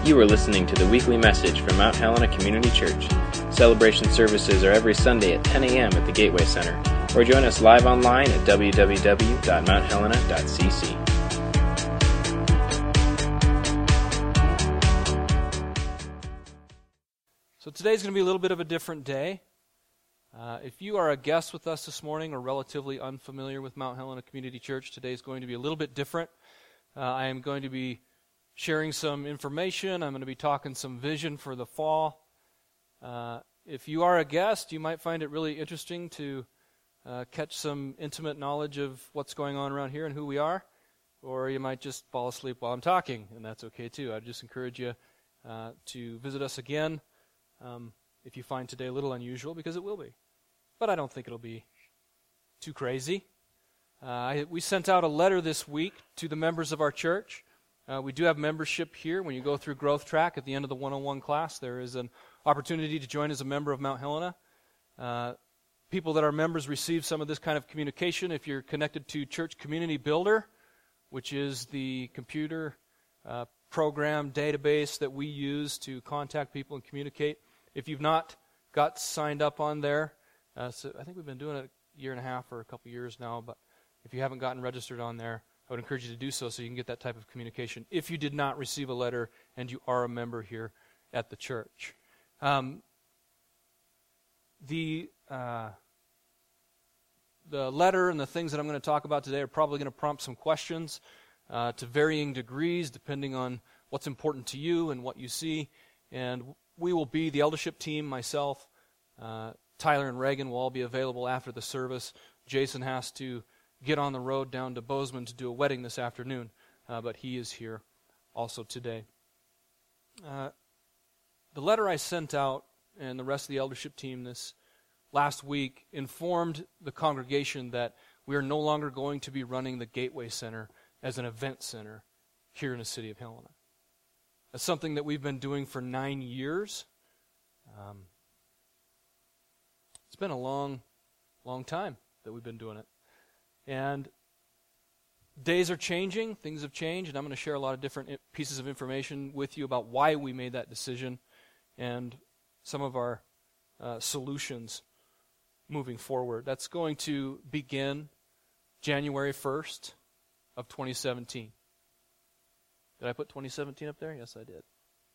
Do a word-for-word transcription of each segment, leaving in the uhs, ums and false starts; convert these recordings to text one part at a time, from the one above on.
You are listening to the weekly message from Mount Helena Community Church. Celebration services are every Sunday at ten a.m. at the Gateway Center, or join us live online at w w w dot mount helena dot c c. So today's going to be a little bit of a different day. Uh, if you are a guest with us this morning or relatively unfamiliar with Mount Helena Community Church, today is going to be a little bit different. Uh, I am going to be sharing some information. I'm going to be talking some vision for the fall. Uh, if you are a guest, you might find it really interesting to uh, catch some intimate knowledge of what's going on around here and who we are, or you might just fall asleep while I'm talking, and that's okay too. I'd just encourage you uh, to visit us again um, if you find today a little unusual, because it will be. But I don't think it'll be too crazy. Uh, I, we sent out a letter this week to the members of our church. Uh, we do have membership here. When you go through Growth Track at the end of the one oh one class, there is an opportunity to join as a member of Mount Helena. Uh, people that are members receive some of this kind of communication. If you're connected to Church Community Builder, which is the computer uh, program database that we use to contact people and communicate. If you've not got signed up on there, uh, so I think we've been doing it a year and a half or a couple years now, but if you haven't gotten registered on there, I would encourage you to do so so you can get that type of communication if you did not receive a letter and you are a member here at the church. Um, the uh, the letter and the things that I'm going to talk about today are probably going to prompt some questions uh, to varying degrees depending on what's important to you and what you see. And we will be, the eldership team, myself, uh, Tyler and Reagan will all be available after the service. Jason has to get on the road down to Bozeman to do a wedding this afternoon, uh, but he is here also today. Uh, the letter I sent out and the rest of the eldership team this last week informed the congregation that we are no longer going to be running the Gateway Center as an event center here in the city of Helena. That's something that we've been doing for nine years. Um, it's been a long, long time that we've been doing it. And days are changing, things have changed, and I'm going to share a lot of different pieces of information with you about why we made that decision and some of our uh, solutions moving forward. That's going to begin January first of twenty seventeen. Did I put twenty seventeen up there? Yes, I did.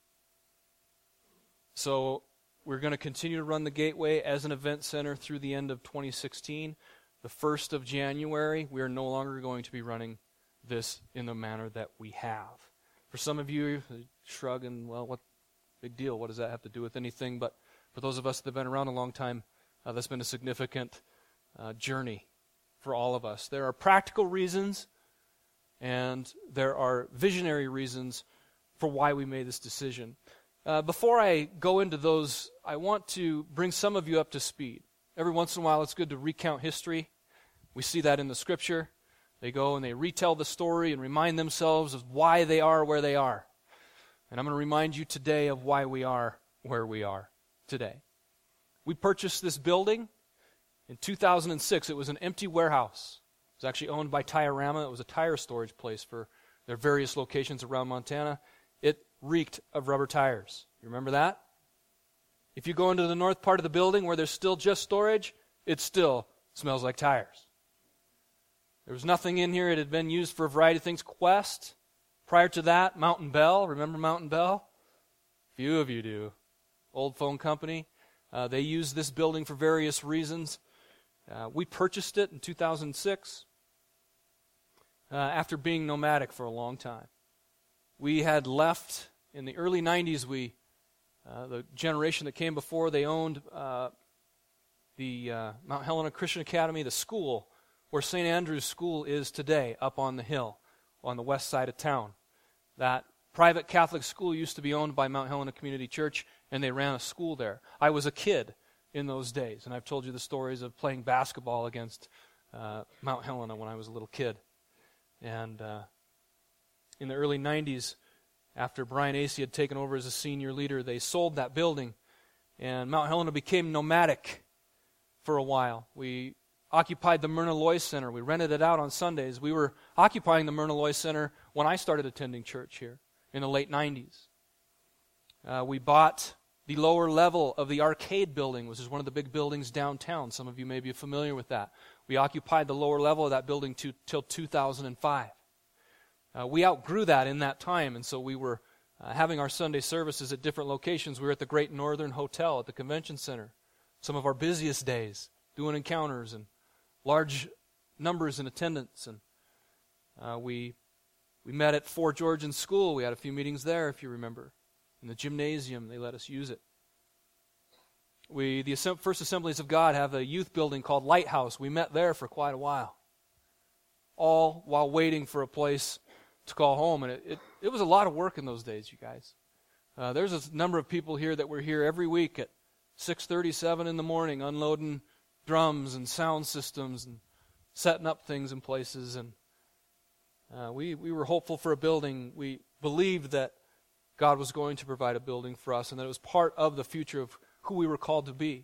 So we're going to continue to run the Gateway as an event center through the end of twenty sixteen. The first of January, we are no longer going to be running this in the manner that we have. For some of you, shrug and, well, what big deal? What does that have to do with anything? But for those of us that have been around a long time, uh, that's been a significant uh, journey for all of us. There are practical reasons and there are visionary reasons for why we made this decision. Uh, before I go into those, I want to bring some of you up to speed. Every once in a while, it's good to recount history. We see that in the Scripture. They go and they retell the story and remind themselves of why they are where they are. And I'm going to remind you today of why we are where we are today. We purchased this building in two thousand six. It was an empty warehouse. It was actually owned by Tire-Rama. It was a tire storage place for their various locations around Montana. It reeked of rubber tires. You remember that? If you go into the north part of the building where there's still just storage, it still smells like tires. There was nothing in here. It had been used for a variety of things. Quest. Prior to that, Mountain Bell. Remember Mountain Bell? Few of you do. Old phone company. Uh, they used this building for various reasons. Uh, we purchased it in two thousand six uh, after being nomadic for a long time. We had left in the early nineties. We Uh, the generation that came before, they owned uh, the uh, Mount Helena Christian Academy, the school where Saint Andrew's School is today, up on the hill on the west side of town. That private Catholic school used to be owned by Mount Helena Community Church, and they ran a school there. I was a kid in those days, and I've told you the stories of playing basketball against uh, Mount Helena when I was a little kid. And uh, in the early nineties, after Brian Acey had taken over as a senior leader, they sold that building, and Mount Helena became nomadic for a while. We occupied the Myrna Loy Center. We rented it out on Sundays. We were occupying the Myrna Loy Center when I started attending church here in the late nineties. Uh, we bought the lower level of the arcade building, which is one of the big buildings downtown. Some of you may be familiar with that. We occupied the lower level of that building to, till two thousand five. Uh, we outgrew that in that time, and so we were uh, having our Sunday services at different locations. We were at the Great Northern Hotel at the Convention Center, some of our busiest days, doing encounters and large numbers in attendance. And uh, we we met at Fort Georgian School. We had a few meetings there, if you remember. In the gymnasium, they let us use it. We, the First Assemblies of God, have a youth building called Lighthouse. We met there for quite a while, all while waiting for a place to call home. And it, it, it was a lot of work in those days, you guys. Uh, there's a number of people here that were here every week at six thirty-seven in the morning, unloading drums and sound systems and setting up things in places. And uh, we, we were hopeful for a building. We believed that God was going to provide a building for us, and that it was part of the future of who we were called to be.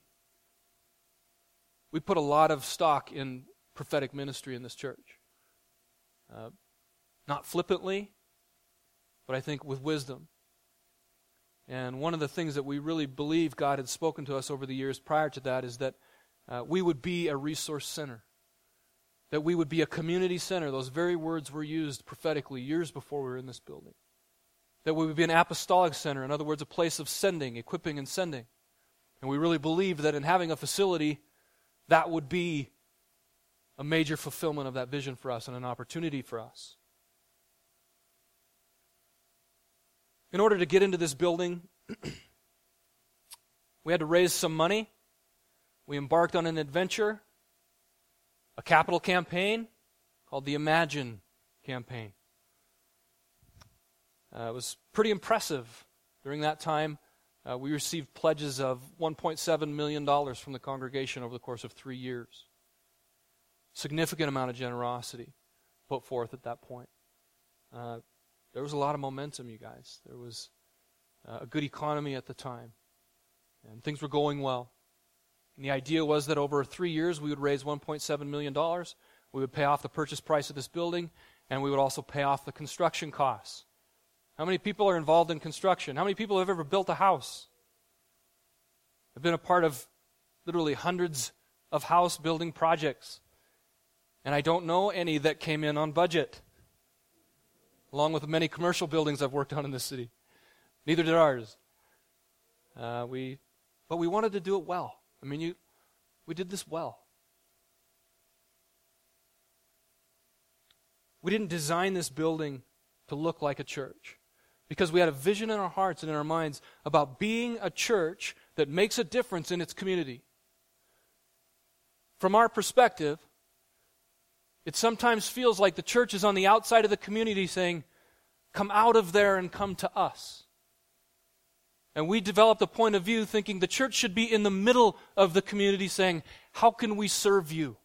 We put a lot of stock in prophetic ministry in this church. Uh, not flippantly, but I think with wisdom. And one of the things that we really believe God had spoken to us over the years prior to that is that uh, we would be a resource center, that we would be a community center. Those very words were used prophetically years before we were in this building. That we would be an apostolic center, in other words, a place of sending, equipping and sending. And we really believed that in having a facility, that would be a major fulfillment of that vision for us and an opportunity for us. In order to get into this building, we had to raise some money. We embarked on an adventure, a capital campaign called the Imagine campaign. Uh, it was pretty impressive. During that time, uh, we received pledges of one point seven million dollars from the congregation over the course of three years. Significant amount of generosity put forth at that point. Uh, there was a lot of momentum, you guys. There was uh, a good economy at the time, and things were going well. And the idea was that over three years we would raise one point seven million dollars. We would pay off the purchase price of this building, and we would also pay off the construction costs. How many people are involved in construction? How many people have ever built a house? I've been a part of literally hundreds of house building projects. And I don't know any that came in on budget, along with the many commercial buildings I've worked on in this city. Neither did ours. Uh, we, but we wanted to do it well. I mean, you, we did this well. We didn't design this building to look like a church, because we had a vision in our hearts and in our minds about being a church that makes a difference in its community. From our perspective, it sometimes feels like the church is on the outside of the community saying, come out of there and come to us. And we developed a point of view thinking the church should be in the middle of the community saying, how can we serve you?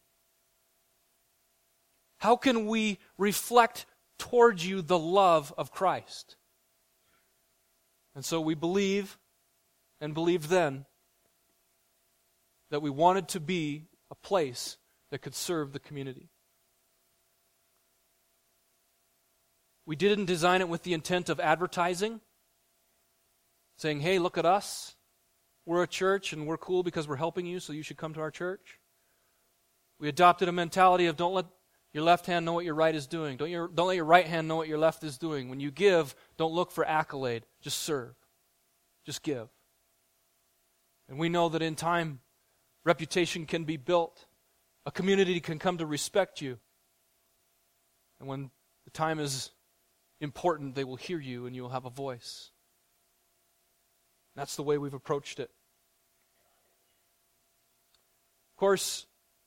How can we reflect towards you the love of Christ? And so we believe, and believed then, that we wanted to be a place that could serve the community. We didn't design it with the intent of advertising, saying, hey, look at us. We're a church and we're cool because we're helping you, so you should come to our church. We adopted a mentality of don't let your left hand know what your right is doing. Don't, your, don't let your right hand know what your left is doing. When you give, don't look for accolade. Just serve. Just give. And we know that in time, reputation can be built. A community can come to respect you. And when the time is important, they will hear you and you will have a voice. That's the way we've approached it. Of course,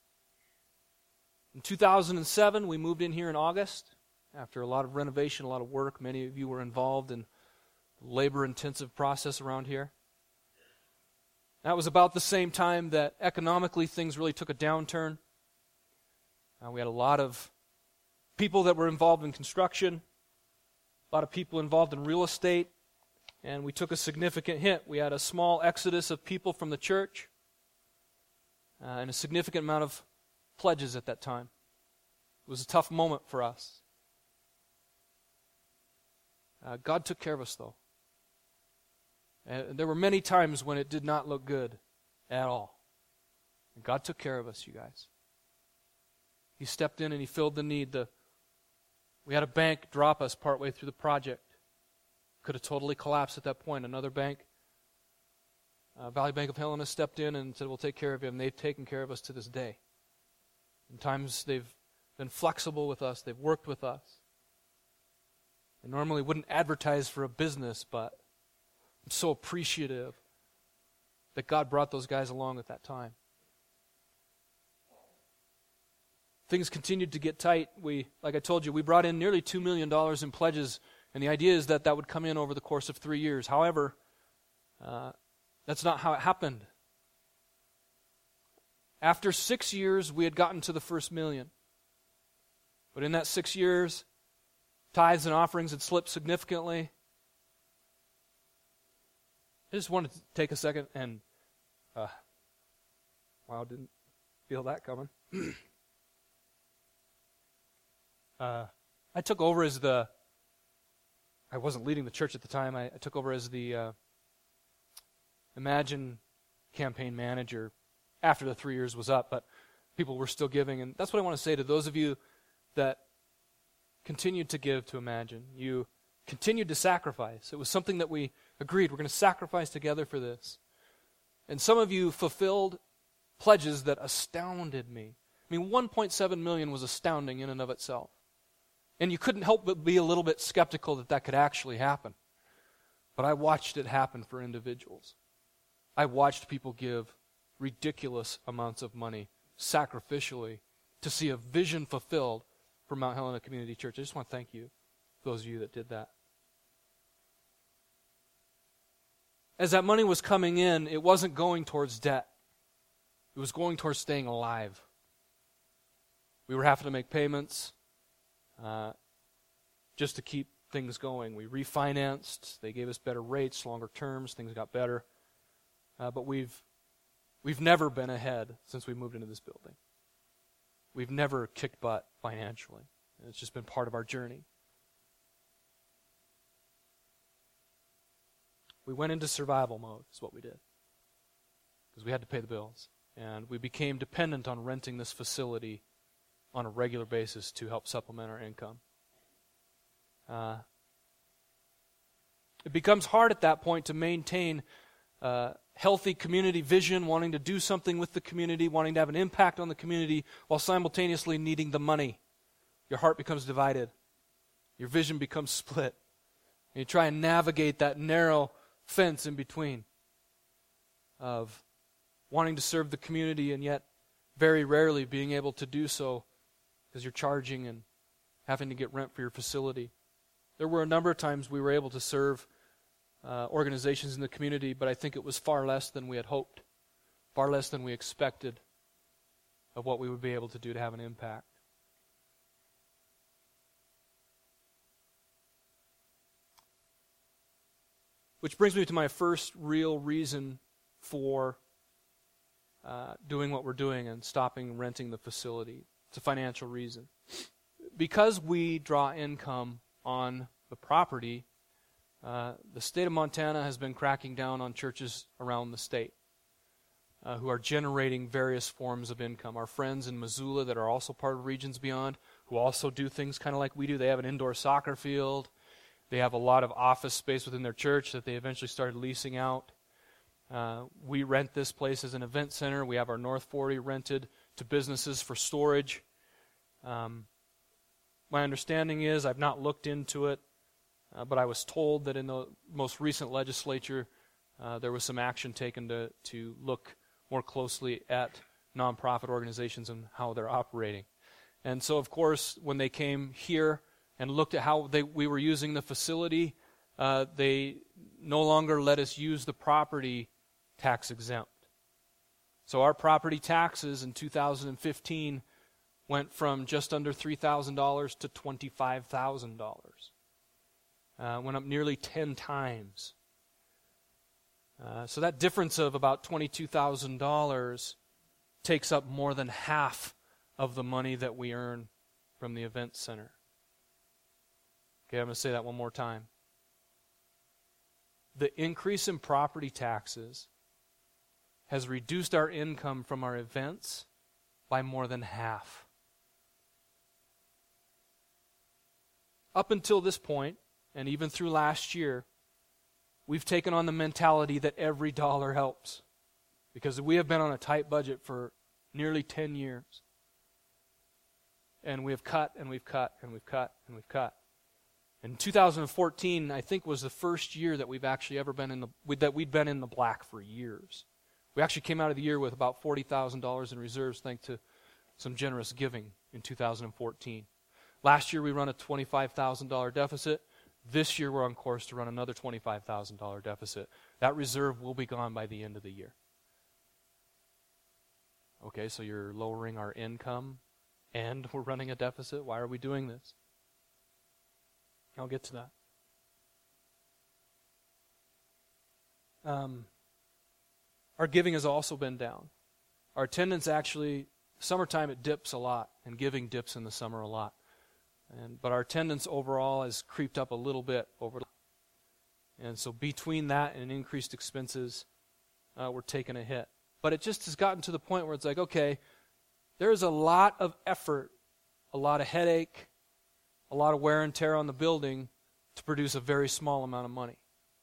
in two thousand seven, we moved in here in August after a lot of renovation, a lot of work. Many of you were involved in the labor-intensive process around here. That was about the same time that economically things really took a downturn. Uh, we had a lot of people that were involved in construction, a lot of people involved in real estate, and we took a significant hit. We had a small exodus of people from the church uh, and a significant amount of pledges at that time. It was a tough moment for us. Uh, God took care of us, though. And there were many times when it did not look good at all. And God took care of us, you guys. He stepped in and He filled the need. The, we had a bank drop us partway through the project. Could have totally collapsed at that point. Another bank, uh, Valley Bank of Helena, stepped in and said, we'll take care of you. And they've taken care of us to this day. In times they've been flexible with us. They've worked with us. I normally wouldn't advertise for a business, but I'm so appreciative that God brought those guys along at that time. Things continued to get tight. We, like I told you, we brought in nearly two million dollars in pledges, and the idea is that that would come in over the course of three years. However, uh, that's not how it happened. After six years, we had gotten to the first million. But in that six years, tithes and offerings had slipped significantly. I just wanted to take a second and, uh, wow, didn't feel that coming. uh, I took over as the, I wasn't leading the church at the time, I, I took over as the uh, Imagine campaign manager after the three years was up, but people were still giving. And that's what I want to say to those of you that continued to give to Imagine. You continued to sacrifice. It was something that we agreed, we're going to sacrifice together for this. And some of you fulfilled pledges that astounded me. I mean, one point seven million was astounding in and of itself. And you couldn't help but be a little bit skeptical that that could actually happen. But I watched it happen for individuals. I watched people give ridiculous amounts of money sacrificially to see a vision fulfilled for Mount Helena Community Church. I just want to thank you, those of you that did that. As that money was coming in, it wasn't going towards debt. It was going towards staying alive. We were having to make payments uh, just to keep things going. We refinanced. They gave us better rates, longer terms. Things got better. Uh, but we've we've never been ahead since we moved into this building. We've never kicked butt financially. It's just been part of our journey. We went into survival mode, is what we did. Because we had to pay the bills. And we became dependent on renting this facility on a regular basis to help supplement our income. Uh, it becomes hard at that point to maintain uh, healthy community vision, wanting to do something with the community, wanting to have an impact on the community, while simultaneously needing the money. Your heart becomes divided. Your vision becomes split. And you try and navigate that narrow fence in between of wanting to serve the community and yet very rarely being able to do so because you're charging and having to get rent for your facility. There were a number of times we were able to serve uh, organizations in the community, but I think it was far less than we had hoped, far less than we expected of what we would be able to do to have an impact. Which brings me to my first real reason for uh, doing what we're doing and stopping renting the facility. It's a financial reason. Because we draw income on the property, uh, the state of Montana has been cracking down on churches around the state uh, who are generating various forms of income. Our friends in Missoula that are also part of Regions Beyond, who also do things kind of like we do. They have an indoor soccer field. They have a lot of office space within their church that they eventually started leasing out. Uh, we rent this place as an event center. We have our North forty rented to businesses for storage. Um, my understanding is, I've not looked into it, uh, but I was told that in the most recent legislature, uh, there was some action taken to, to look more closely at nonprofit organizations and how they're operating. And so, of course, when they came here and looked at how they, we were using the facility, uh, they no longer let us use the property tax exempt. So our property taxes in two thousand fifteen went from just under three thousand dollars to twenty-five thousand dollars. Uh, went up nearly ten times. Uh, so that difference of about twenty-two thousand dollars takes up more than half of the money that we earn from the event center. Okay, I'm going to say that one more time. the increase in property taxes has reduced our income from our events by more than half. Up until this point, and even through last year, we've taken on the mentality that every dollar helps, because we have been on a tight budget for nearly ten years. And we have cut, and we've cut, and we've cut, and we've cut. And two thousand fourteen, I think, was the first year that we've actually ever been in the that we'd been in the black for years. We actually came out of the year with about forty thousand dollars in reserves, thanks to some generous giving in two thousand fourteen. Last year we run a twenty-five thousand dollars deficit. This year we're on course to run another twenty-five thousand dollars deficit. That reserve will be gone by the end of the year. Okay, so you're lowering our income and we're running a deficit. Why are we doing this? I'll get to that. Um, our giving has also been down. Our attendance actually, summertime it dips a lot, and giving dips in the summer a lot. And but our attendance overall has creeped up a little bit over. And so between that and increased expenses, uh, we're taking a hit. But it just has gotten to the point where it's like, okay, there's a lot of effort, a lot of headache, a lot of wear and tear on the building to produce a very small amount of money.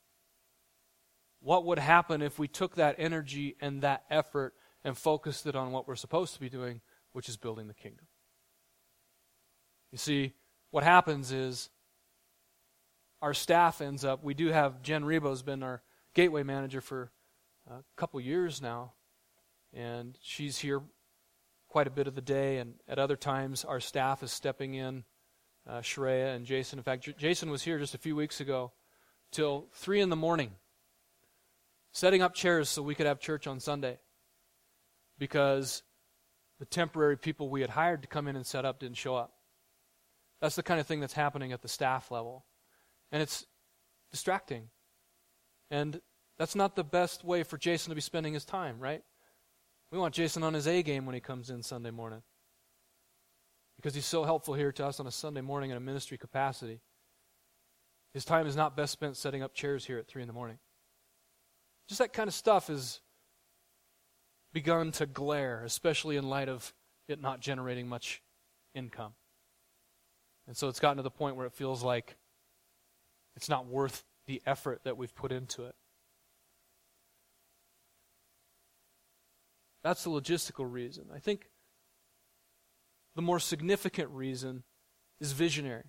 What would happen if we took that energy and that effort and focused it on what we're supposed to be doing, which is building the kingdom? You see, what happens is our staff ends up, we do have, Jen Rebo has been our gateway manager for a couple years now, and she's here quite a bit of the day, and at other times our staff is stepping in. Uh, Shreya and Jason. In fact, J- Jason was here just a few weeks ago till three in the morning setting up chairs so we could have church on Sunday because the temporary people we had hired to come in and set up didn't show up. That's the kind of thing that's happening at the staff level. And it's distracting. And that's not the best way for Jason to be spending his time, right? We want Jason on his A game when he comes in Sunday morning, because he's so helpful here to us on a Sunday morning in a ministry capacity. His time is not best spent setting up chairs here at three in the morning. Just that kind of stuff has begun to glare, especially in light of it not generating much income. And so it's gotten to the point where it feels like it's not worth the effort that we've put into it. That's the logistical reason. I think the more significant reason is visionary.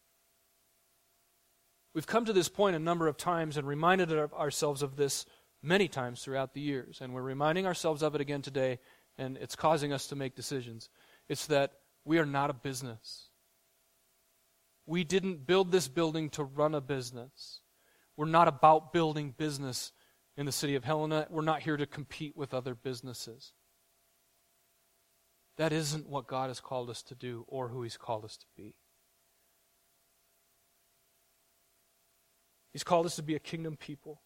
We've come to this point a number of times and reminded ourselves of this many times throughout the years, and we're reminding ourselves of it again today, and it's causing us to make decisions. It's that we are not a business. We didn't build this building to run a business. We're not about building business in the city of Helena. We're not here to compete with other businesses. That isn't what God has called us to do or who He's called us to be. He's called us to be a kingdom people.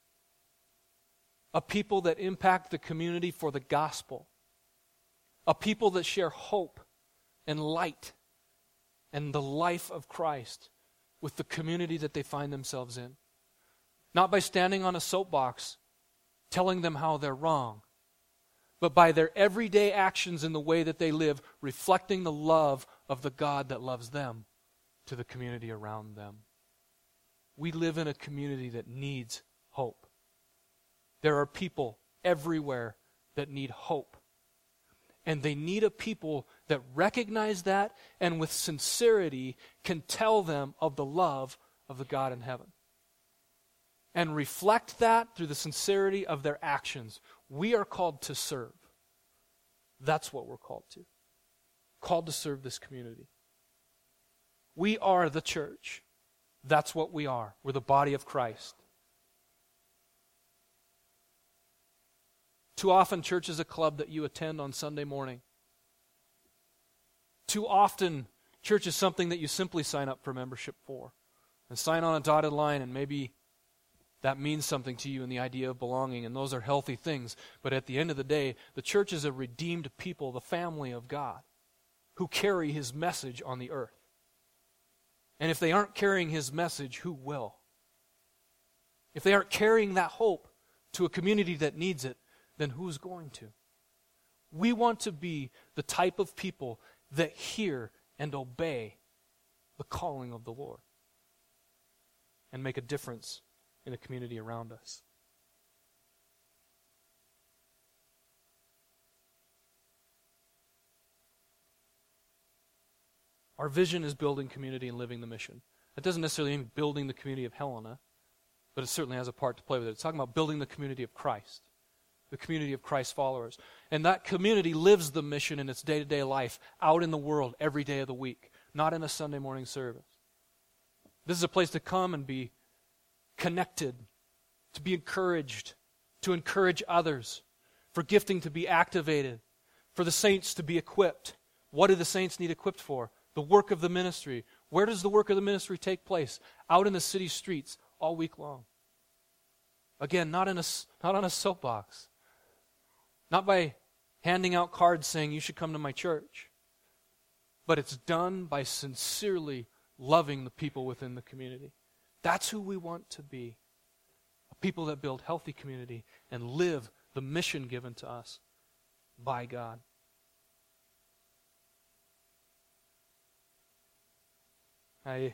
A people that impact the community for the gospel. A people that share hope and light and the life of Christ with the community that they find themselves in. Not by standing on a soapbox telling them how they're wrong, but by their everyday actions in the way that they live, reflecting the love of the God that loves them to the community around them. We live in a community that needs hope. There are people everywhere that need hope. And they need a people that recognize that and with sincerity can tell them of the love of the God in heaven. And reflect that through the sincerity of their actions. We are called to serve. That's what we're called to. Called to serve this community. We are the church. That's what we are. We're the body of Christ. Too often, church is a club that you attend on Sunday morning. Too often, church is something that you simply sign up for membership for. And sign on a dotted line, and maybe that means something to you in the idea of belonging, and those are healthy things. But at the end of the day, the church is a redeemed people, the family of God, who carry His message on the earth. And if they aren't carrying His message, who will? if they aren't carrying that hope to a community that needs it, then who's going to? We want to be the type of people that hear and obey the calling of the Lord and make a difference in the community around us. Our vision is building community and living the mission. That doesn't necessarily mean building the community of Helena, but it certainly has a part to play with it. It's talking about building the community of Christ, the community of Christ followers. And that community lives the mission in its day-to-day life, out in the world every day of the week, not in a Sunday morning service. This is a place to come and be connected, to be encouraged, to encourage others, for gifting to be activated, for the saints to be equipped. What do the saints need equipped for? The work of the ministry. Where does the work of the ministry take place? Out in the city streets all week long. Again, not in a, not on a soapbox. Not by handing out cards saying you should come to my church. But it's done by sincerely loving the people within the community. That's who we want to be. A people that build healthy community and live the mission given to us by God. I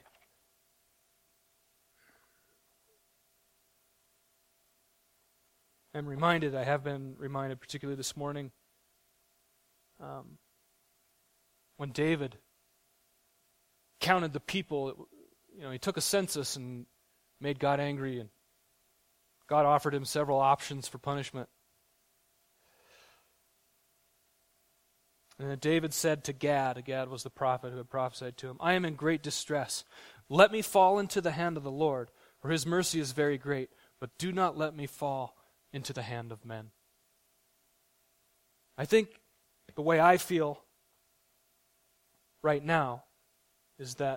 am reminded, I have been reminded particularly this morning, um, when David counted the people, you know, he took a census and made God angry, and God offered him several options for punishment. And then David said to Gad, Gad was the prophet who had prophesied to him, I am in great distress. Let me fall into the hand of the Lord, for his mercy is very great, but do not let me fall into the hand of men. I think the way I feel right now is that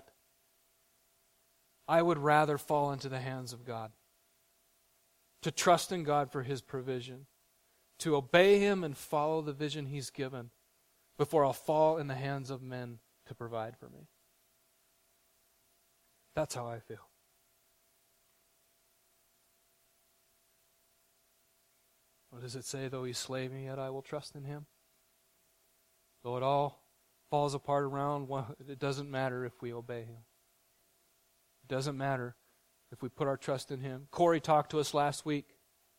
I would rather fall into the hands of God, to trust in God for his provision, to obey him and follow the vision he's given, before I'll fall in the hands of men to provide for me. That's how I feel. What does it say? Though he slay me, yet I will trust in him. Though it all falls apart around, it doesn't matter if we obey him. It doesn't matter if we put our trust in him. Corey talked to us last week.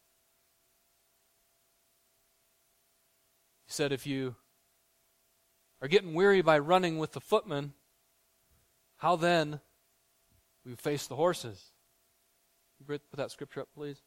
He said if you are getting weary by running with the footmen, how then we face the horses? Put that scripture up, please.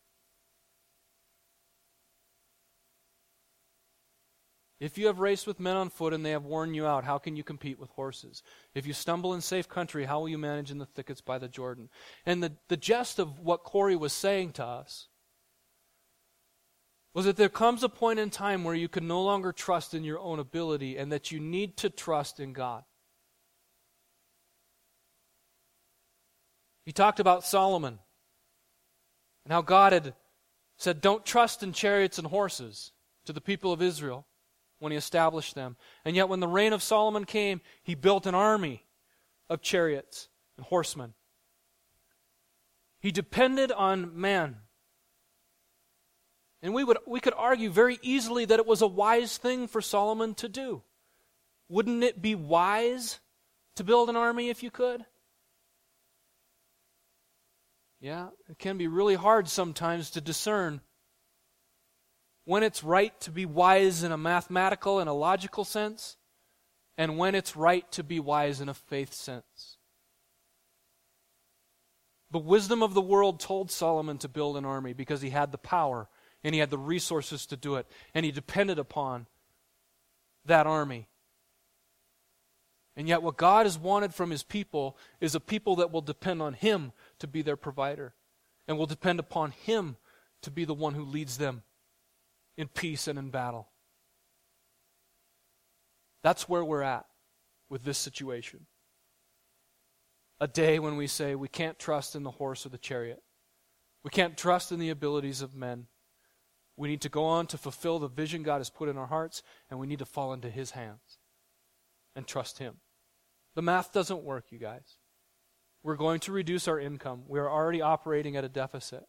If you have raced with men on foot and they have worn you out, how can you compete with horses? If you stumble in safe country, how will you manage in the thickets by the Jordan? And the, the gist of what Corey was saying to us was that there comes a point in time where you can no longer trust in your own ability and that you need to trust in God. He talked about Solomon and how God had said, don't trust in chariots and horses to the people of Israel when he established them. And yet when the reign of Solomon came, he built an army of chariots and horsemen. He depended on man. And we would we could argue very easily that it was a wise thing for Solomon to do. Wouldn't it be wise to build an army if you could? Yeah, it can be really hard sometimes to discern when it's right to be wise in a mathematical and a logical sense, and when it's right to be wise in a faith sense. The wisdom of the world told Solomon to build an army because he had the power and he had the resources to do it, and he depended upon that army. And yet what God has wanted from his people is a people that will depend on him to be their provider, and will depend upon him to be the one who leads them in peace and in battle. That's where we're at with this situation. A day when we say we can't trust in the horse or the chariot. We can't trust in the abilities of men. We need to go on to fulfill the vision God has put in our hearts, and we need to fall into his hands and trust him. The math doesn't work, you guys. We're going to reduce our income. We are already operating at a deficit.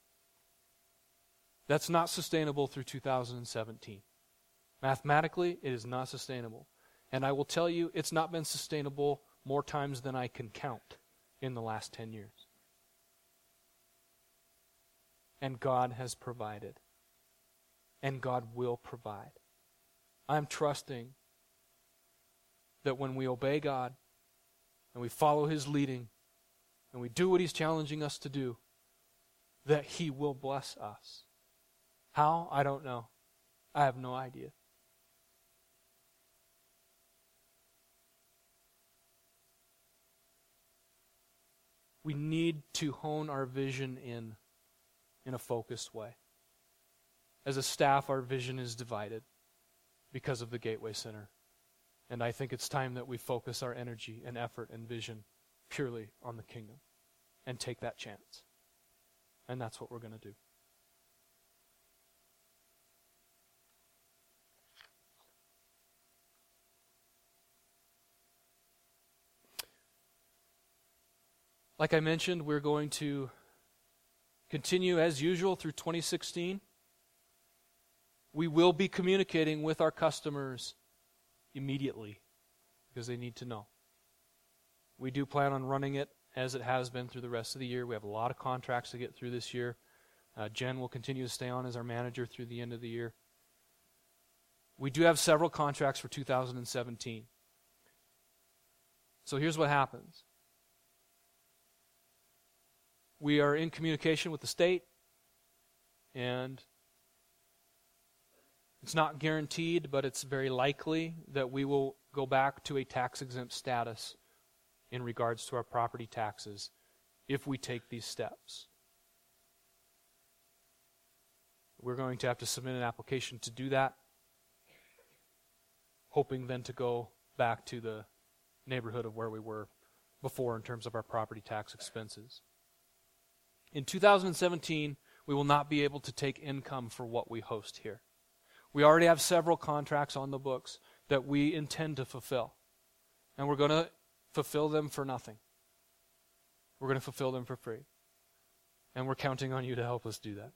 That's not sustainable through two thousand seventeen. Mathematically, it is not sustainable. And I will tell you, it's not been sustainable more times than I can count in the last ten years. And God has provided. And God will provide. I'm trusting that when we obey God and we follow His leading and we do what He's challenging us to do, that He will bless us. How? I don't know. I have no idea. We need to hone our vision in in a focused way. As a staff, our vision is divided because of the Gateway Center. And I think it's time that we focus our energy and effort and vision purely on the kingdom and take that chance. And that's what we're going to do. Like I mentioned, we're going to continue as usual through twenty sixteen. We will be communicating with our customers immediately because they need to know. We do plan on running it as it has been through the rest of the year. We have a lot of contracts to get through this year. Uh, Jen will continue to stay on as our manager through the end of the year. We do have several contracts for two thousand seventeen. So here's what happens. We are in communication with the state, and it's not guaranteed, but it's very likely that we will go back to a tax-exempt status in regards to our property taxes if we take these steps. We're going to have to submit an application to do that, hoping then to go back to the neighborhood of where we were before in terms of our property tax expenses. In two thousand seventeen, we will not be able to take income for what we host here. We already have several contracts on the books that we intend to fulfill. And we're going to fulfill them for nothing. We're going to fulfill them for free. And we're counting on you to help us do that.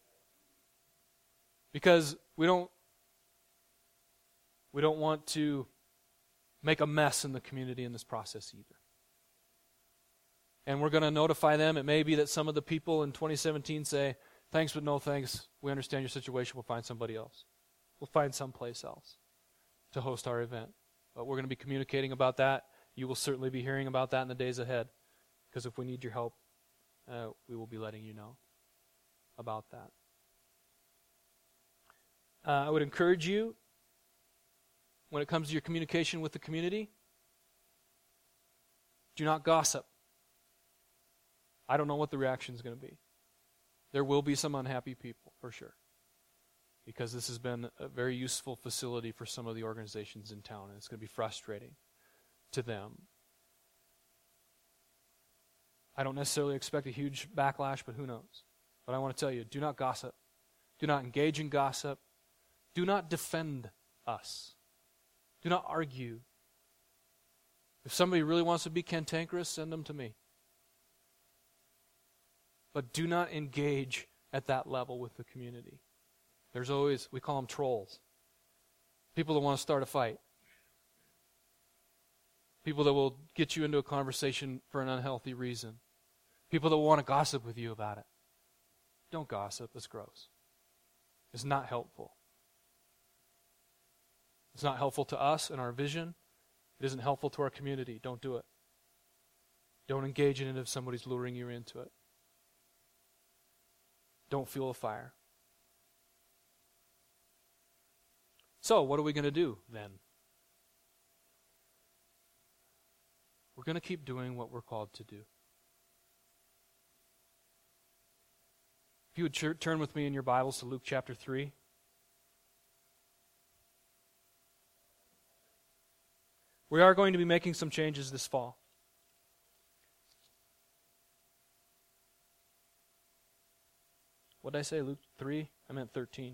Because we don't we don't want to make a mess in the community in this process either. And we're going to notify them. It may be that some of the people in twenty seventeen say, thanks but no thanks. We understand your situation. We'll find somebody else. We'll find someplace else to host our event. But we're going to be communicating about that. You will certainly be hearing about that in the days ahead. Because if we need your help, uh, we will be letting you know about that. Uh, I would encourage you, when it comes to your communication with the community, do not gossip. I don't know what the reaction is going to be. There will be some unhappy people, for sure. Because this has been a very useful facility for some of the organizations in town, and it's going to be frustrating to them. I don't necessarily expect a huge backlash, but who knows? But I want to tell you, do not gossip. Do not engage in gossip. Do not defend us. Do not argue. If somebody really wants to be cantankerous, send them to me. But do not engage at that level with the community. There's always, we call them trolls. People that want to start a fight. People that will get you into a conversation for an unhealthy reason. People that want to gossip with you about it. Don't gossip, it's gross. It's not helpful. It's not helpful to us and our vision. It isn't helpful to our community. Don't do it. Don't engage in it if somebody's luring you into it. Don't fuel a fire. So, what are we going to do then? We're going to keep doing what we're called to do. If you would ch- turn with me in your Bibles to Luke chapter three. We are going to be making some changes this fall. What did I say, Luke three? I meant thirteen.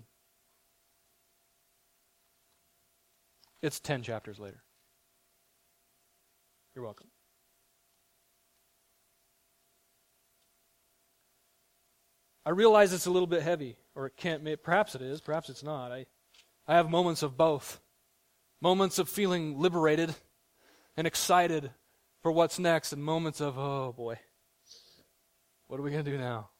It's ten chapters later. You're welcome. I realize it's a little bit heavy, or it can't, perhaps it is, perhaps it's not. I, I have moments of both. Moments of feeling liberated and excited for what's next, and moments of, oh boy, what are we going to do now?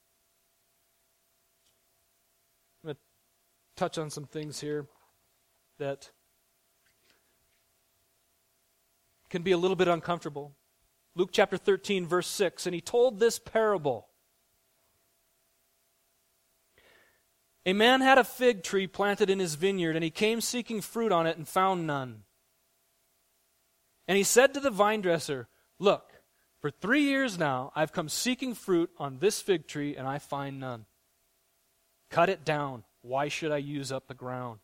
I'm going to touch on some things here that can be a little bit uncomfortable. Luke chapter thirteen, verse six, and he told this parable. A man had a fig tree planted in his vineyard, and he came seeking fruit on it and found none. And he said to the vine dresser, look, for three years now I've come seeking fruit on this fig tree, and I find none. Cut it down. Why should I use up the ground?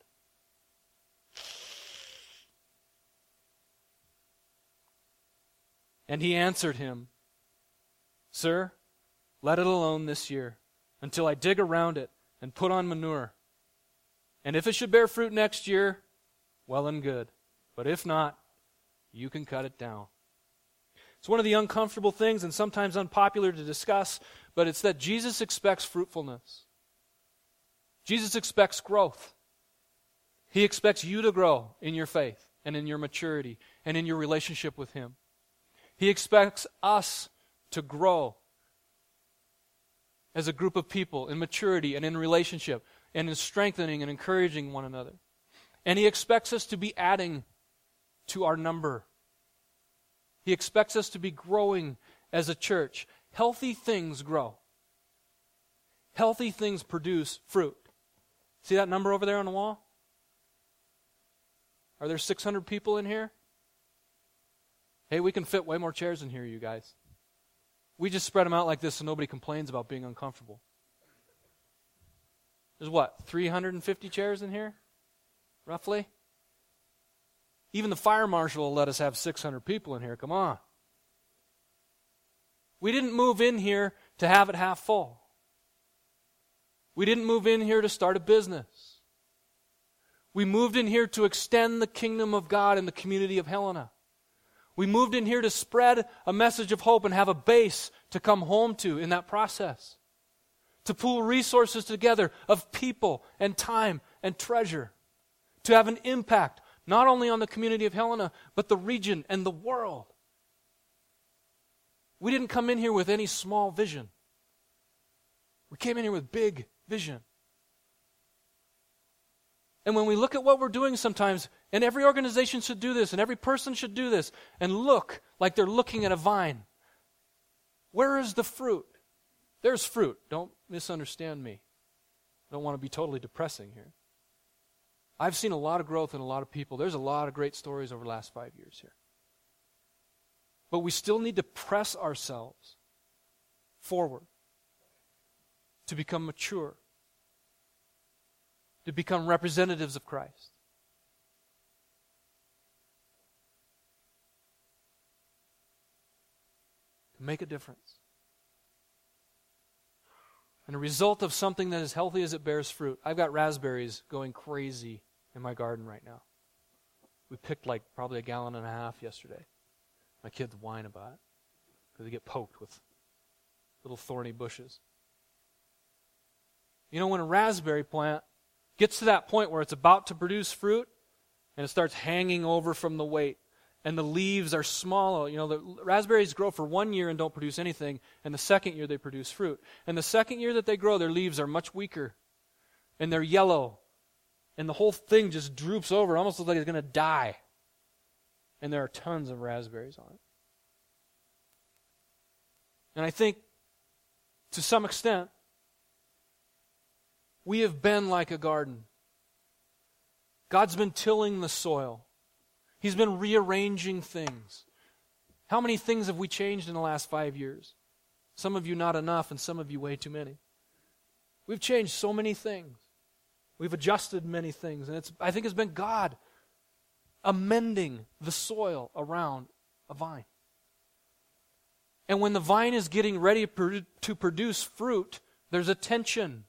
And he answered him, Sir, let it alone this year, until I dig around it and put on manure. And if it should bear fruit next year, well and good. But if not, you can cut it down. It's one of the uncomfortable things and sometimes unpopular to discuss, but it's that Jesus expects fruitfulness. Jesus expects growth. He expects you to grow in your faith and in your maturity and in your relationship with Him. He expects us to grow as a group of people in maturity and in relationship and in strengthening and encouraging one another. And He expects us to be adding to our number. He expects us to be growing as a church. Healthy things grow. Healthy things produce fruit. See that number over there on the wall? Are there six hundred people in here? Hey, we can fit way more chairs in here, you guys. We just spread them out like this so nobody complains about being uncomfortable. There's what, three hundred fifty chairs in here? Roughly? Even the fire marshal will let us have six hundred people in here. Come on. We didn't move in here to have it half full. We didn't move in here to start a business. We moved in here to extend the kingdom of God in the community of Helena. We moved in here to spread a message of hope and have a base to come home to in that process. To pool resources together of people and time and treasure. To have an impact not only on the community of Helena, but the region and the world. We didn't come in here with any small vision. We came in here with big vision. And when we look at what we're doing sometimes, and every organization should do this, and every person should do this, and look like they're looking at a vine. Where is the fruit? There's fruit. Don't misunderstand me. I don't want to be totally depressing here. I've seen a lot of growth in a lot of people. There's a lot of great stories over the last five years here. But we still need to press ourselves forward to become mature, to become representatives of Christ. To make a difference. And a result of something that is healthy as it bears fruit. I've got raspberries going crazy in my garden right now. We picked like probably a gallon and a half yesterday. My kids whine about it because they get poked with little thorny bushes. You know, when a raspberry plant gets to that point where it's about to produce fruit and it starts hanging over from the weight and the leaves are small, you know, the raspberries grow for one year and don't produce anything, and the second year they produce fruit. And the second year that they grow, their leaves are much weaker and they're yellow and the whole thing just droops over. It almost looks like it's going to die. And there are tons of raspberries on it. And I think, to some extent, we have been like a garden. God's been tilling the soil. He's been rearranging things. How many things have we changed in the last five years? Some of you not enough, and some of you way too many. We've changed so many things. We've adjusted many things, and it's I think it's been God amending the soil around a vine. And when the vine is getting ready to produce fruit, there's a tension.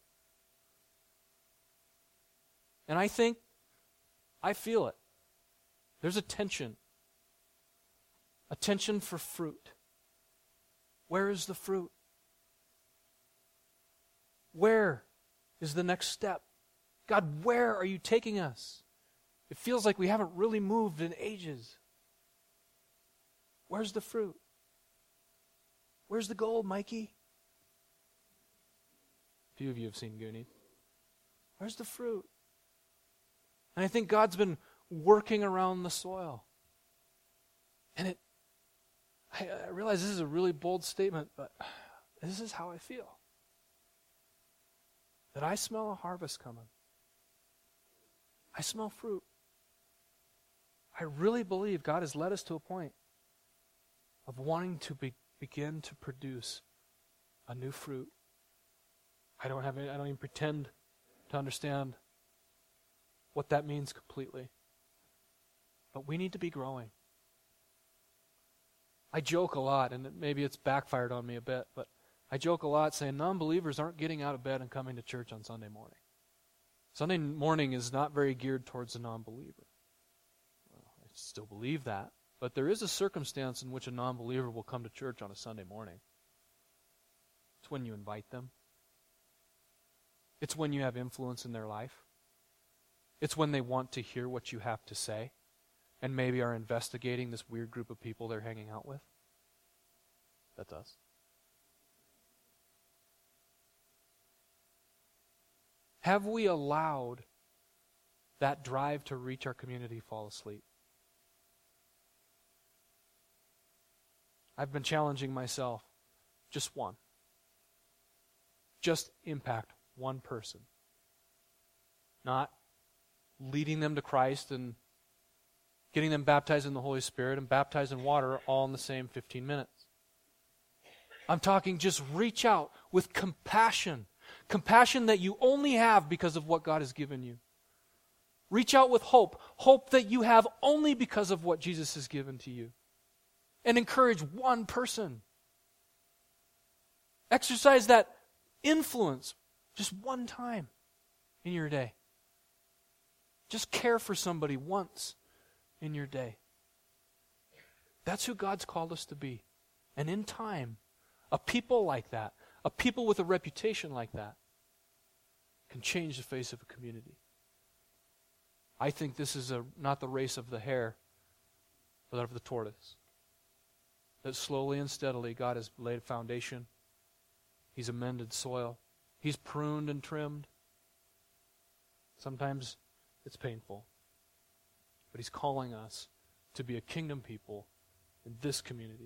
And I think, I feel it. There's a tension. A tension for fruit. Where is the fruit? where is the next step? God, where are you taking us? It feels like we haven't really moved in ages. Where's the fruit? Where's the gold, Mikey? A few of you have seen Goonies. Where's the fruit? And I think God's been working around the soil. And it, I, I realize this is a really bold statement, but this is how I feel. That I smell a harvest coming. I smell fruit. I really believe God has led us to a point of wanting to be, begin to produce a new fruit. I don't have any, I don't even pretend to understand what that means completely. But we need to be growing. I joke a lot, and maybe it's backfired on me a bit, but I joke a lot saying non-believers aren't getting out of bed and coming to church on Sunday morning. Sunday morning is not very geared towards a non-believer. Well, I still believe that, but there is a circumstance in which a non-believer will come to church on a Sunday morning. It's when you invite them. It's when you have influence in their life. It's when they want to hear what you have to say and maybe are investigating this weird group of people they're hanging out with. That's us. Have we allowed that drive to reach our community fall asleep? I've been challenging myself. Just one. Just impact one person. Not leading them to Christ and getting them baptized in the Holy Spirit and baptized in water all in the same fifteen minutes. I'm talking just reach out with compassion. Compassion that you only have because of what God has given you. Reach out with hope. Hope that you have only because of what Jesus has given to you. And encourage one person. Exercise that influence just one time in your day. Just care for somebody once in your day. That's who God's called us to be. And in time, a people like that, a people with a reputation like that, can change the face of a community. I think this is a, not the race of the hare, but of the tortoise. That slowly and steadily God has laid a foundation. He's amended soil. He's pruned and trimmed. Sometimes it's painful. But He's calling us to be a kingdom people in this community.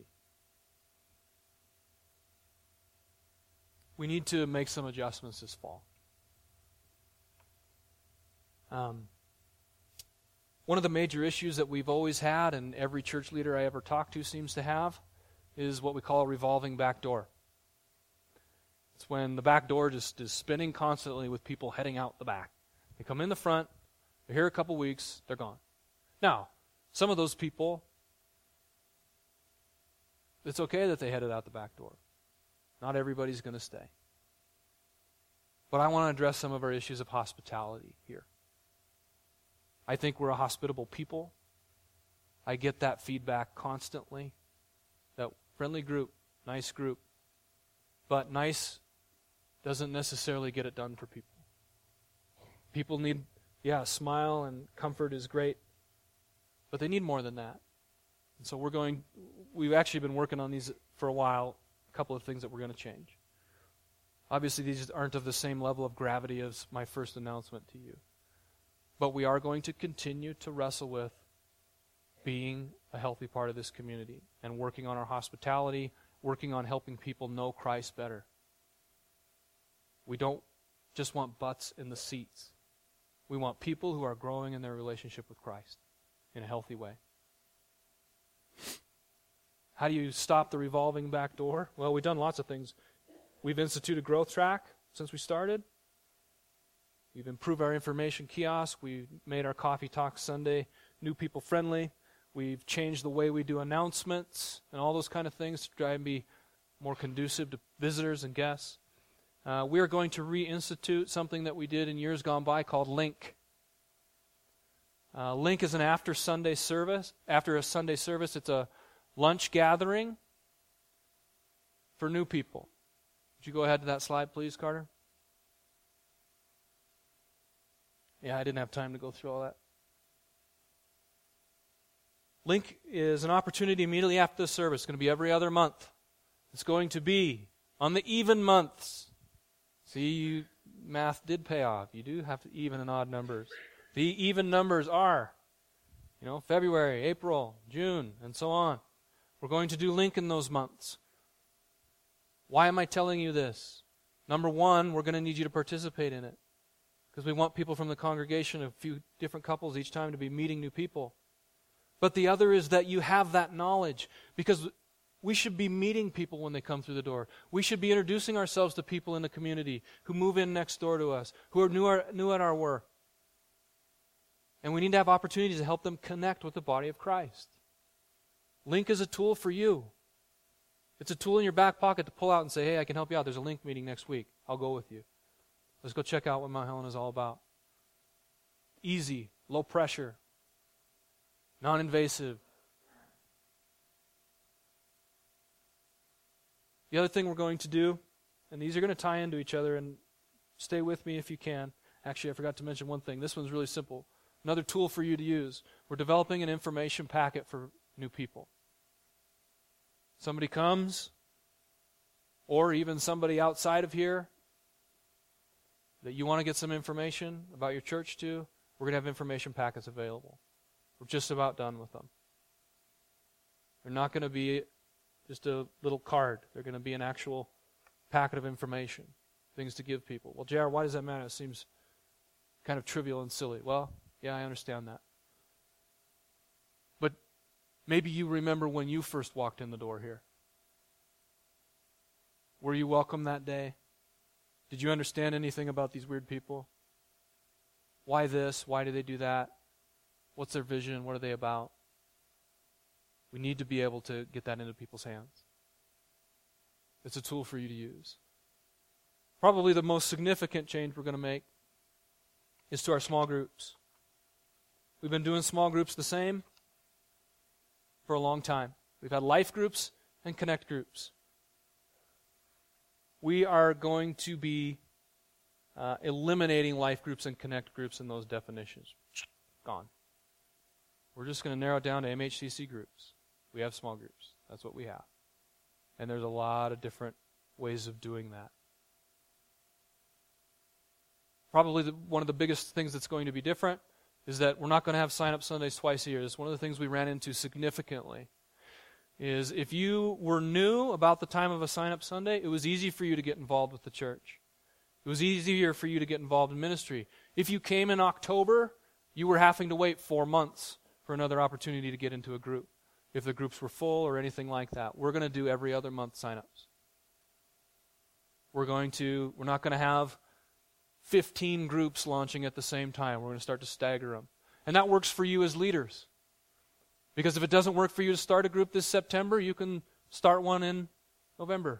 We need to make some adjustments this fall. Um, one of the major issues that we've always had, and every church leader I ever talked to seems to have, is what we call a revolving back door. It's when the back door just is spinning constantly with people heading out the back. They come in the front, they're here a couple weeks, they're gone. Now, some of those people, it's okay that they headed out the back door. Not everybody's going to stay. But I want to address some of our issues of hospitality here. I think we're a hospitable people. I get that feedback constantly. That friendly group, nice group. But nice doesn't necessarily get it done for people. People need, yeah, a smile and comfort is great. But they need more than that. And so we're going, we've actually been working on these for a while. Couple of things that we're going to change. Obviously, these aren't of the same level of gravity as my first announcement to you. But we are going to continue to wrestle with being a healthy part of this community and working on our hospitality, working on helping people know Christ better. We don't just want butts in the seats. We want people who are growing in their relationship with Christ in a healthy way. How do you stop the revolving back door? Well, we've done lots of things. We've instituted Growth Track since we started. We've improved our information kiosk. We've made our Coffee Talk Sunday new people friendly. We've changed the way we do announcements and all those kind of things to try and be more conducive to visitors and guests. Uh, we are going to reinstitute something that we did in years gone by called Link. Uh, Link is an after Sunday service. After a Sunday service, it's a lunch gathering for new people. Would you go ahead to that slide, please, Carter? Yeah, I didn't have time to go through all that. Link is an opportunity immediately after the service. It's going to be every other month. It's going to be on the even months. See, you, math did pay off. You do have to even and odd numbers. The even numbers are, you know, February, April, June, and so on. We're going to do Link in those months. Why am I telling you this? Number one, we're going to need you to participate in it, because we want people from the congregation, a few different couples each time, to be meeting new people. But the other is that you have that knowledge, because we should be meeting people when they come through the door. We should be introducing ourselves to people in the community who move in next door to us, who are new, our, new at our work. And we need to have opportunities to help them connect with the body of Christ. Link is a tool for you. It's a tool in your back pocket to pull out and say, hey, I can help you out. There's a Link meeting next week. I'll go with you. Let's go check out what Mount Helena is all about. Easy, low pressure, non-invasive. The other thing we're going to do, and these are going to tie into each other, and stay with me if you can. Actually, I forgot to mention one thing. This one's really simple. Another tool for you to use. We're developing an information packet for new people. Somebody comes, or even somebody outside of here, that you want to get some information about your church to, we're going to have information packets available. We're just about done with them. They're not going to be just a little card. They're going to be an actual packet of information, things to give people. Well, J R, why does that matter? It seems kind of trivial and silly. Well, yeah, I understand that. But maybe you remember when you first walked in the door here. Were you welcome that day? Did you understand anything about these weird people? Why this? Why do they do that? What's their vision? What are they about? We need to be able to get that into people's hands. It's a tool for you to use. Probably the most significant change we're going to make is to our small groups. We've been doing small groups the same for a long time. We've had life groups and connect groups. We are going to be uh, eliminating life groups and connect groups in those definitions. Gone. We're just going to narrow it down to M H C C groups. We have small groups. That's what we have. And there's a lot of different ways of doing that. Probably the, one of the biggest things that's going to be different is that we're not going to have sign-up Sundays twice a year. That's one of the things we ran into significantly. Is if you were new about the time of a sign-up Sunday, it was easy for you to get involved with the church. It was easier for you to get involved in ministry. If you came in October, you were having to wait four months for another opportunity to get into a group, if the groups were full or anything like that. We're going to do every other month sign-ups. We're going to, we're not going to have fifteen groups launching at the same time. We're going to start to stagger them. And that works for you as leaders. Because if it doesn't work for you to start a group this September, you can start one in November,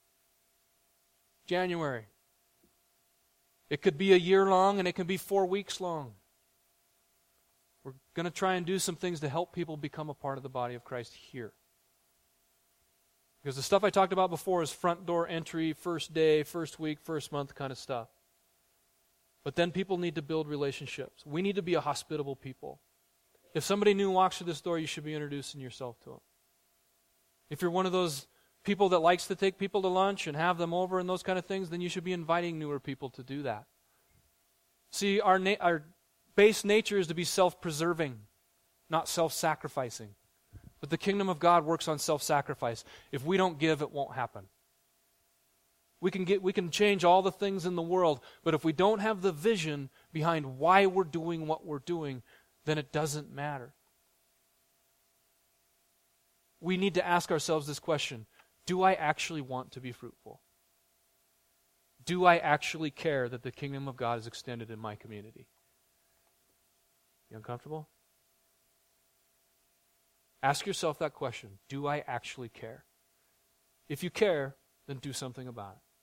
January. It could be a year long and it can be four weeks long. We're going to try and do some things to help people become a part of the body of Christ here. Because the stuff I talked about before is front door entry, first day, first week, first month kind of stuff. But then people need to build relationships. We need to be a hospitable people. If somebody new walks through this door, you should be introducing yourself to them. If you're one of those people that likes to take people to lunch and have them over and those kind of things, then you should be inviting newer people to do that. See, our na- our base nature is to be self-preserving, not self-sacrificing. But the kingdom of God works on self-sacrifice. If we don't give, it won't happen. We can get, we can change all the things in the world, but if we don't have the vision behind why we're doing what we're doing, then it doesn't matter. We need to ask ourselves this question: do I actually want to be fruitful? Do I actually care that the kingdom of God is extended in my community? You uncomfortable? Ask yourself that question. Do I actually care? If you care, then do something about it.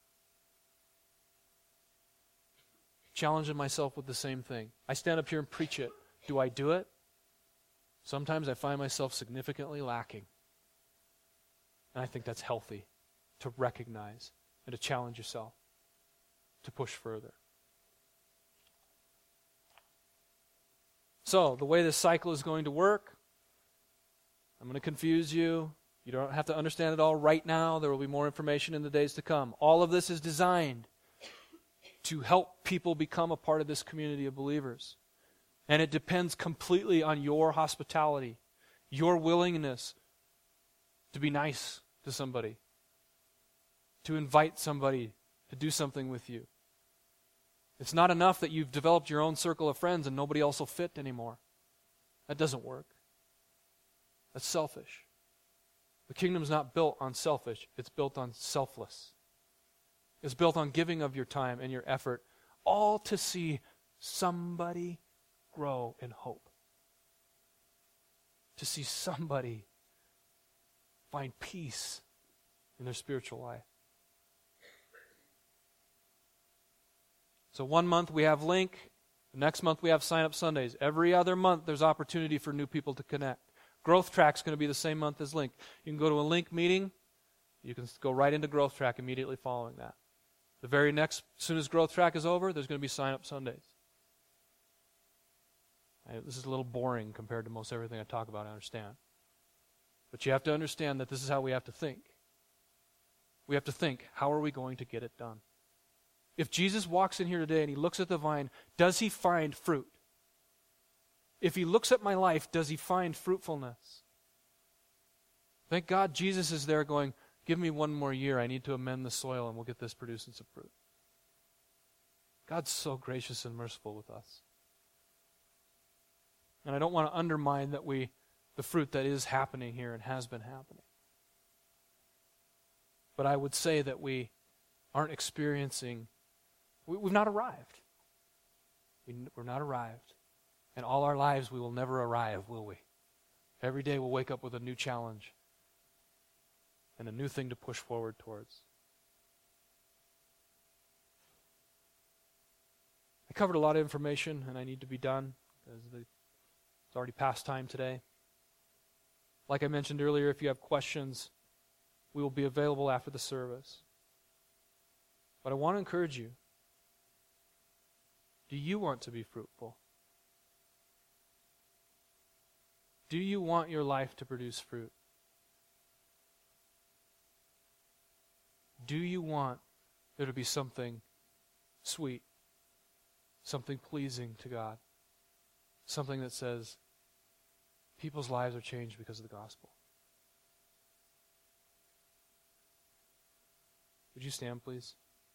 Challenging myself with the same thing. I stand up here and preach it. Do I do it? Sometimes I find myself significantly lacking. And I think that's healthy, to recognize and to challenge yourself, to push further. So, the way this cycle is going to work, I'm going to confuse you. You don't have to understand it all right now. There will be more information in the days to come. All of this is designed to help people become a part of this community of believers. And it depends completely on your hospitality, your willingness to be nice to somebody, to invite somebody to do something with you. It's not enough that you've developed your own circle of friends and nobody else will fit anymore. That doesn't work. That's selfish. The kingdom's not built on selfish. It's built on selfless. It's built on giving of your time and your effort, all to see somebody grow in hope. To see somebody find peace in their spiritual life. So one month we have Link. The next month we have Sign Up Sundays. Every other month there's opportunity for new people to connect. Growth Track's going to be the same month as Link. You can go to a Link meeting. You can go right into Growth Track immediately following that. The very next, as soon as Growth Track is over, there's going to be Sign Up Sundays. I, this is a little boring compared to most everything I talk about, I understand. But you have to understand that this is how we have to think. We have to think, how are we going to get it done? If Jesus walks in here today and he looks at the vine, does he find fruit? If he looks at my life, does he find fruitfulness? Thank God Jesus is there going, give me one more year. I need to amend the soil and we'll get this producing some fruit. God's so gracious and merciful with us. And I don't want to undermine that we, the fruit that is happening here and has been happening. But I would say that we aren't experiencing, we, we've not arrived. We, we're not arrived. And all our lives we will never arrive, will we? Every day we'll wake up with a new challenge and a new thing to push forward towards. I covered a lot of information and I need to be done because it's already past time today. Like I mentioned earlier, if you have questions, we will be available after the service. But I want to encourage you. Do you want to be fruitful? Do you want your life to produce fruit? Do you want there to be something sweet, something pleasing to God, something that says people's lives are changed because of the gospel? Would you stand, please?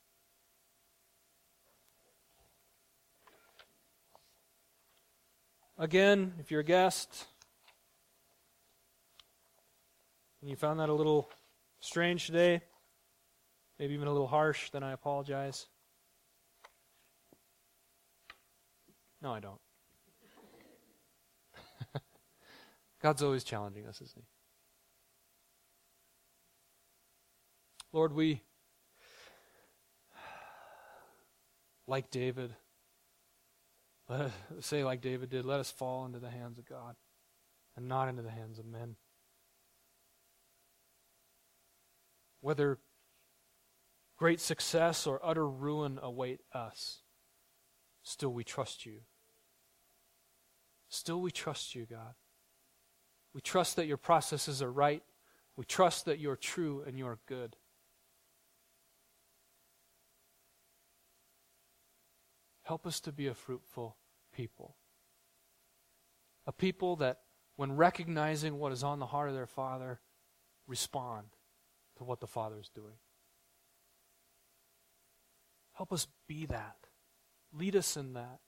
Again, if you're a guest, and you found that a little strange today, maybe even a little harsh, then I apologize. No, I don't. God's always challenging us, isn't he? Lord, we, like David, let us say like David did, let us fall into the hands of God and not into the hands of men. Whether great success or utter ruin await us, still we trust you. Still we trust you, God. We trust that your processes are right. We trust that you're true and you're good. Help us to be a fruitful people. A people that, when recognizing what is on the heart of their Father, respond to what the Father is doing. Help us be that. Lead us in that.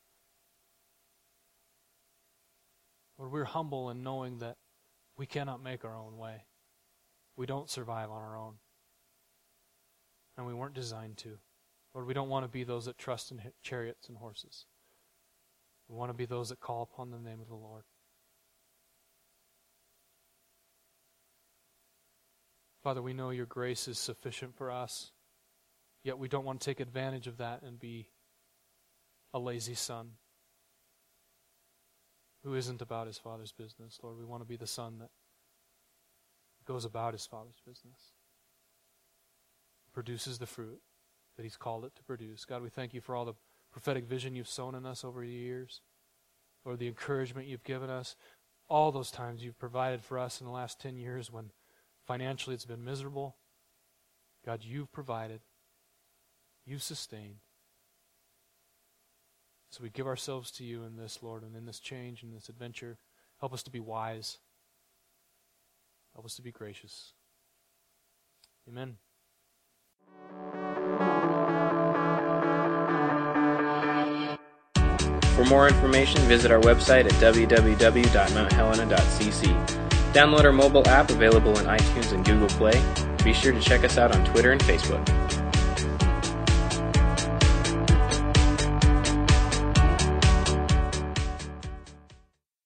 Lord, we're humble in knowing that we cannot make our own way. We don't survive on our own. And we weren't designed to. Lord, we don't want to be those that trust in chariots and horses. We want to be those that call upon the name of the Lord. Father, we know your grace is sufficient for us, yet we don't want to take advantage of that and be a lazy son who isn't about his Father's business. Lord, we want to be the son that goes about his Father's business, produces the fruit that he's called it to produce. God, we thank you for all the prophetic vision you've sown in us over the years. Lord, the encouragement you've given us, all those times you've provided for us in the last ten years when financially it's been miserable. God, you've provided. You've sustained. So we give ourselves to you in this, Lord, and in this change, in this adventure. Help us to be wise. Help us to be gracious. Amen. For more information, visit our website at w w w dot mount helena dot c c. Download our mobile app available in iTunes and Google Play. Be sure to check us out on Twitter and Facebook.